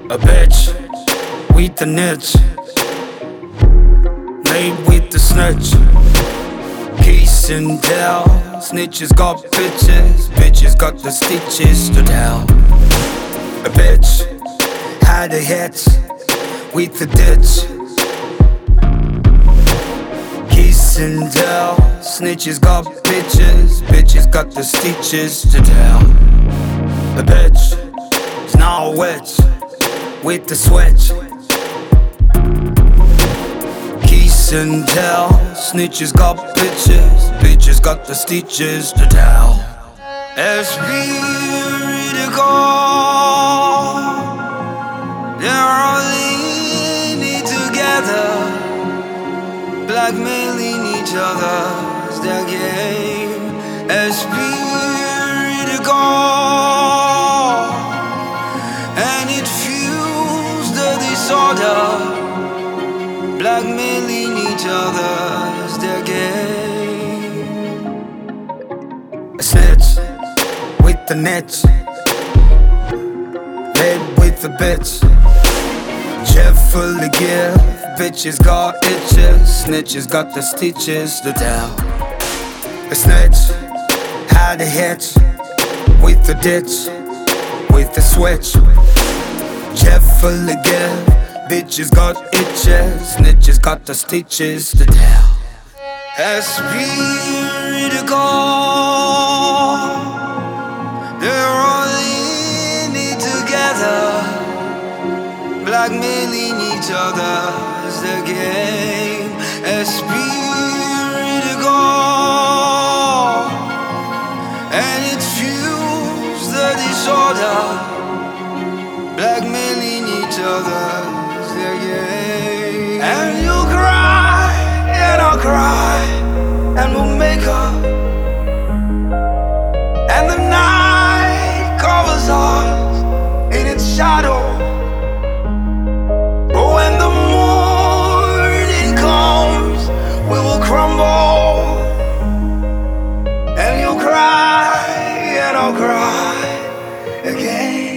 A bitch with the niche, made with the snitch. Peace and tell, snitches got bitches, bitches got the stitches to tell. A bitch had a hit with the ditch. Kiss and tell, snitches got bitches, bitches got the stitches to tell. A bitch is now a witch with the switch. Kiss and tell, snitches got bitches, bitches got the stitches to tell. SB to go, they're all in it together, blackmailing each other's their game. SB to go, and it fuels the disorder, blackmailing each other's their game. A snitch with the niche, led with the bitch. Cheerfully give, bitches got itches, snitches got the stitches to tell. A snitch had a hitch with the ditch, with the switch. Cheerfully give, bitches got itches, snitches got the stitches to tell. SB to go, they're all in it together, blackmailing each other's their game. SB to go, and it fuels the disorder, blackmailing each other's their game. And you'll cry, and I'll cry, and we'll make up. And the night covers us in its shadow. But when the morning comes, we will crumble. And you'll cry, and I'll cry again.